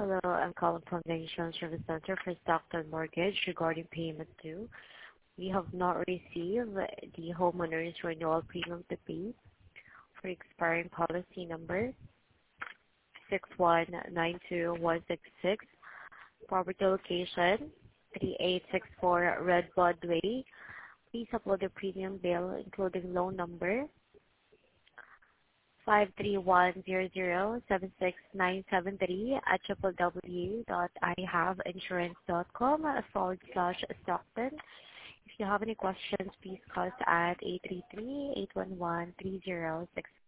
Hello, I'm calling from the Insurance Service Center for Stockton Mortgage regarding payment due. We have not received the homeowner's renewal premium to pay for expiring policy number 6192166, property location 3864 Redbud Way. Please upload the premium bill, including loan number 53100769973 at www.ihaveinsurance.com/Stockton. If you have any questions, please call us at 833-811-3066.